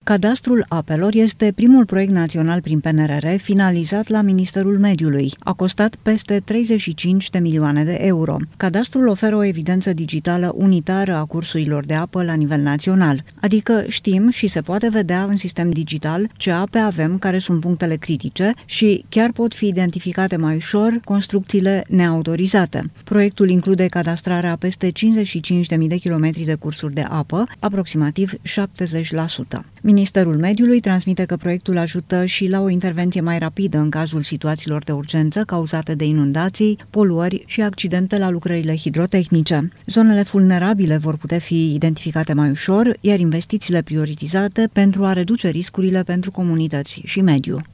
Cadastrul apelor este primul proiect național prin PNRR finalizat la Ministerul Mediului. A costat peste 35 de milioane de euro. Cadastrul oferă o evidență digitală unitară a cursurilor de apă la nivel național, adică știm și se poate vedea în sistem digital ce ape avem, care sunt punctele critice și chiar pot fi identificate mai ușor construcțiile neautorizate. Proiectul include cadastrarea peste 55.000 de kilometri de cursuri de apă, aproximativ 70%. Ministerul Mediului transmite că proiectul ajută și la o intervenție mai rapidă în cazul situațiilor de urgență cauzate de inundații, poluări și accidente la lucrările hidrotehnice. Zonele vulnerabile vor putea fi identificate mai ușor, iar investițiile prioritizate pentru a reduce riscurile pentru comunități și mediu.